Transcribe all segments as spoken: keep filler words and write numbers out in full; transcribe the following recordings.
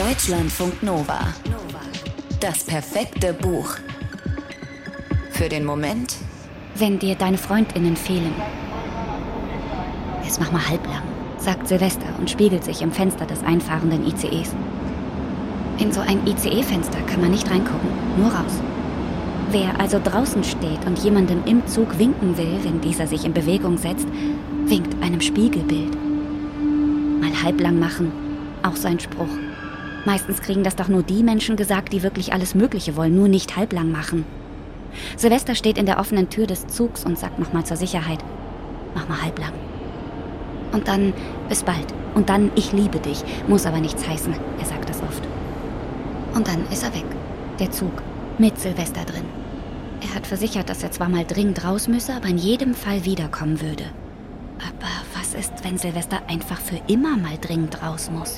Deutschlandfunk Nova. Das perfekte Buch. Für den Moment, wenn dir deine FreundInnen fehlen. Jetzt mach mal halblang, sagt Silvester und spiegelt sich im Fenster des einfahrenden I C Es. In so ein I C E-Fenster kann man nicht reingucken, nur raus. Wer also draußen steht und jemandem im Zug winken will, wenn dieser sich in Bewegung setzt, winkt einem Spiegelbild. Mal halblang machen, auch so ein Spruch. Meistens kriegen das doch nur die Menschen gesagt, die wirklich alles Mögliche wollen, nur nicht halblang machen. Silvester steht in der offenen Tür des Zugs und sagt nochmal zur Sicherheit, mach mal halblang. Und dann, bis bald. Und dann, ich liebe dich, muss aber nichts heißen, er sagt das oft. Und dann ist er weg, der Zug, mit Silvester drin. Er hat versichert, dass er zwar mal dringend raus müsse, aber in jedem Fall wiederkommen würde. Aber was ist, wenn Silvester einfach für immer mal dringend raus muss?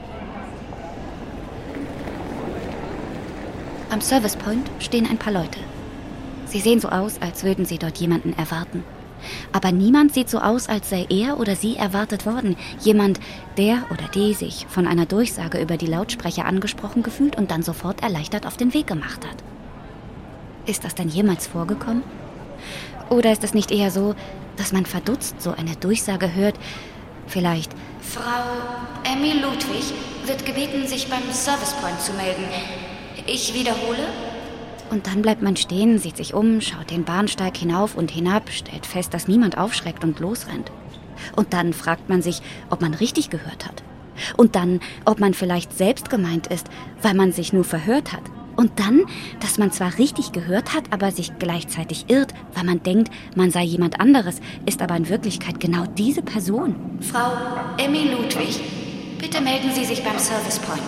Am Service Point stehen ein paar Leute. Sie sehen so aus, als würden sie dort jemanden erwarten. Aber niemand sieht so aus, als sei er oder sie erwartet worden. Jemand, der oder die sich von einer Durchsage über die Lautsprecher angesprochen gefühlt und dann sofort erleichtert auf den Weg gemacht hat. Ist das denn jemals vorgekommen? Oder ist es nicht eher so, dass man verdutzt so eine Durchsage hört? Vielleicht: Frau Emmy Ludwig wird gebeten, sich beim Service Point zu melden. Ich wiederhole. Und dann bleibt man stehen, sieht sich um, schaut den Bahnsteig hinauf und hinab, stellt fest, dass niemand aufschreckt und losrennt. Und dann fragt man sich, ob man richtig gehört hat. Und dann, ob man vielleicht selbst gemeint ist, weil man sich nur verhört hat. Und dann, dass man zwar richtig gehört hat, aber sich gleichzeitig irrt, weil man denkt, man sei jemand anderes, ist aber in Wirklichkeit genau diese Person. Frau Emmy Ludwig, bitte melden Sie sich beim Service Point.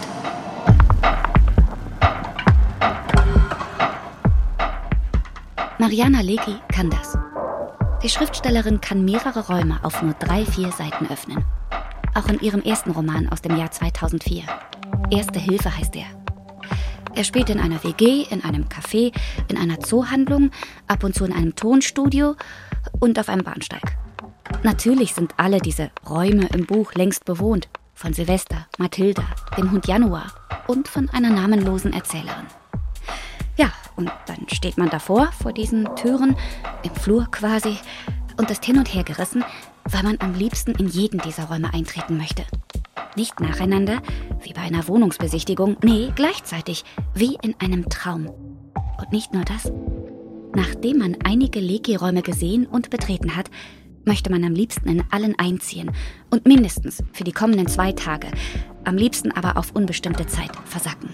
Mariana Lecki kann das. Die Schriftstellerin kann mehrere Räume auf nur drei, vier Seiten öffnen. Auch in ihrem ersten Roman aus dem Jahr zweitausendvier. Erste Hilfe heißt er. Er spielt in einer W G, in einem Café, in einer Zoohandlung, ab und zu in einem Tonstudio und auf einem Bahnsteig. Natürlich sind alle diese Räume im Buch längst bewohnt. Von Silvester, Mathilda, dem Hund Januar und von einer namenlosen Erzählerin. Ja, und dann steht man davor, vor diesen Türen, im Flur quasi, und ist hin und her gerissen, weil man am liebsten in jeden dieser Räume eintreten möchte. Nicht nacheinander, wie bei einer Wohnungsbesichtigung, nee, gleichzeitig, wie in einem Traum. Und nicht nur das. Nachdem man einige Lecki-Räume gesehen und betreten hat, möchte man am liebsten in allen einziehen und mindestens für die kommenden zwei Tage, am liebsten aber auf unbestimmte Zeit versacken.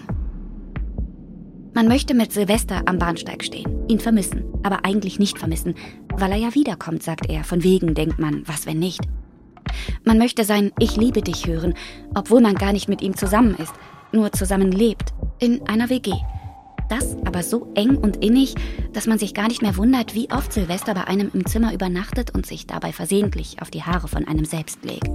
Man möchte mit Silvester am Bahnsteig stehen, ihn vermissen, aber eigentlich nicht vermissen, weil er ja wiederkommt, sagt er. Von wegen denkt man, was wenn nicht. Man möchte sein Ich liebe dich hören, obwohl man gar nicht mit ihm zusammen ist, nur zusammen lebt, in einer W G. Das aber so eng und innig, dass man sich gar nicht mehr wundert, wie oft Silvester bei einem im Zimmer übernachtet und sich dabei versehentlich auf die Haare von einem selbst legt.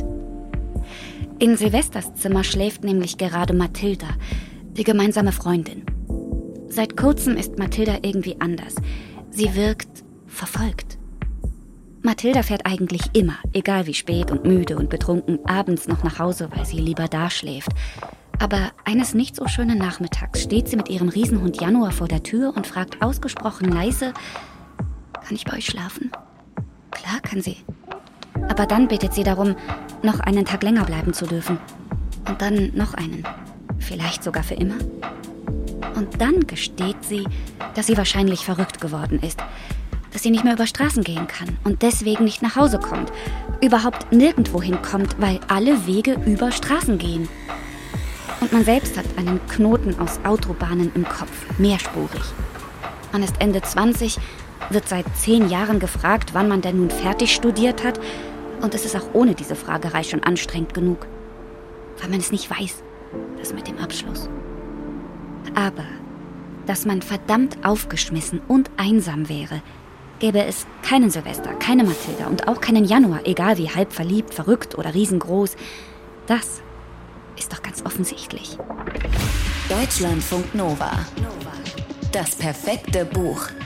In Silvesters Zimmer schläft nämlich gerade Mathilda, die gemeinsame Freundin. Seit kurzem ist Mathilda irgendwie anders. Sie wirkt verfolgt. Mathilda fährt eigentlich immer, egal wie spät und müde und betrunken, abends noch nach Hause, weil sie lieber da schläft. Aber eines nicht so schönen Nachmittags steht sie mit ihrem Riesenhund Januar vor der Tür und fragt ausgesprochen leise: Kann ich bei euch schlafen? Klar kann sie. Aber dann bittet sie darum, noch einen Tag länger bleiben zu dürfen. Und dann noch einen. Vielleicht sogar für immer. Und dann gesteht sie, dass sie wahrscheinlich verrückt geworden ist. Dass sie nicht mehr über Straßen gehen kann und deswegen nicht nach Hause kommt. Überhaupt nirgendwo hinkommt, weil alle Wege über Straßen gehen. Und man selbst hat einen Knoten aus Autobahnen im Kopf, mehrspurig. Man ist Ende zwanzig, wird seit zehn Jahren gefragt, wann man denn nun fertig studiert hat. Und es ist auch ohne diese Fragerei schon anstrengend genug. Weil man es nicht weiß, das mit dem Abschluss. Aber, dass man verdammt aufgeschmissen und einsam wäre, gäbe es keinen Silvester, keine Mathilda und auch keinen Januar, egal wie halb verliebt, verrückt oder riesengroß. Das ist doch ganz offensichtlich. Deutschlandfunk Nova. Das perfekte Buch.